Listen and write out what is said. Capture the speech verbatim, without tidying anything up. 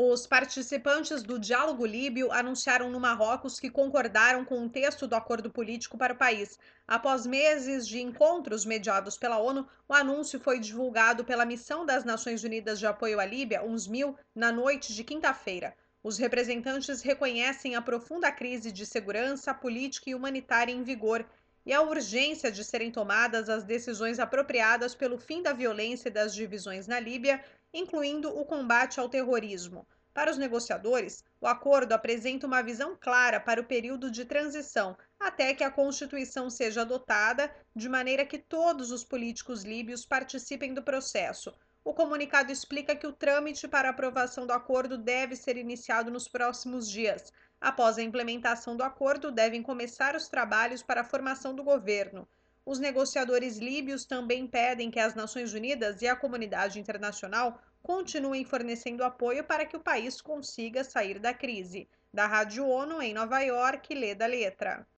Os participantes do Diálogo Líbio anunciaram no Marrocos que concordaram com o texto do acordo político para o país. Após meses de encontros mediados pela ONU, o anúncio foi divulgado pela Missão das Nações Unidas de Apoio à Líbia, UNSMIL, na noite de quinta-feira. Os representantes reconhecem a profunda crise de segurança, política e humanitária em vigor e a urgência de serem tomadas as decisões apropriadas pelo fim da violência e das divisões na Líbia, incluindo o combate ao terrorismo. Para os negociadores, o acordo apresenta uma visão clara para o período de transição, até que a Constituição seja adotada, de maneira que todos os políticos líbios participem do processo. O comunicado explica que o trâmite para aprovação do acordo deve ser iniciado nos próximos dias. Após a implementação do acordo, devem começar os trabalhos para a formação do governo. Os negociadores líbios também pedem que as Nações Unidas e a comunidade internacional continuem fornecendo apoio para que o país consiga sair da crise. Da Rádio ONU, em Nova York, Leda Letra.